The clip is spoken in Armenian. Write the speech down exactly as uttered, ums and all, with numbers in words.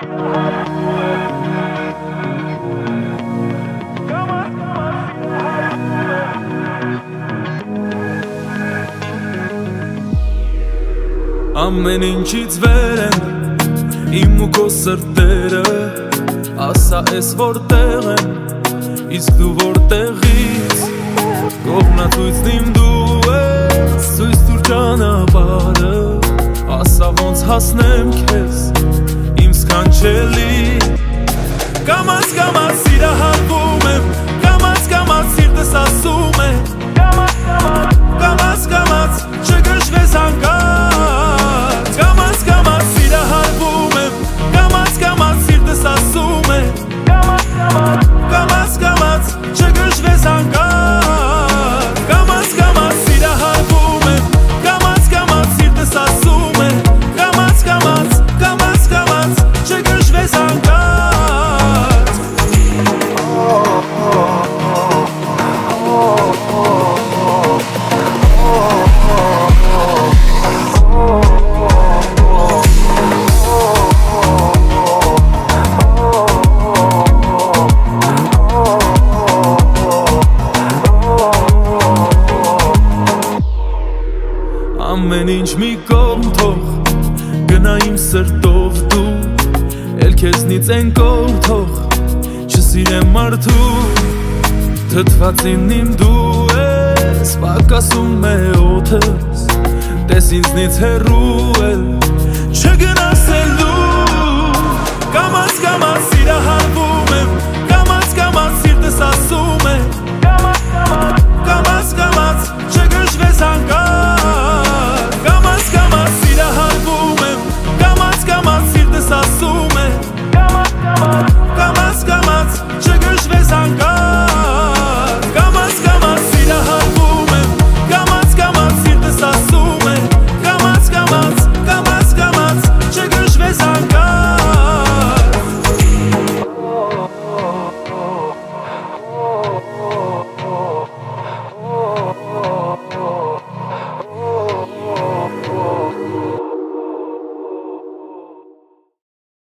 Ամեն ինչից վեր են իմ ու քո սրտերը, ասա ես որտեղ են, իսկ դու որտեղից, կողմնացույցն իմ դու ես, ցույց տուր ճանապարհը, ասա ոնց հասնեմ քեզ, իմ սքանչելի, կամաց կամաց սիրահարվում եմ, կամաց կամաց սիրտս ասում է, կամաց կամաց չգժվես հանկարծ, կամաց կամաց սիրահարվում եմ, կամաց կամաց սիրտս ասում է, կամաց կամաց չգժվես հանկարծ, կամաց կամաց սիրահարվում եմ, կամաց կամաց սիրտս ասում է, կամաց կամաց կամաց կամաց չգժվես հանկարծ. Ամեն ինչ մի կողմ թող, գնա իմ սրտով դու, էլ քեզնից են կողմ թող, չսիրեմ մարդու, թթվածին իմ դու ես, պակասում է օդս, տես ինձնից հեռու էլ, չգնա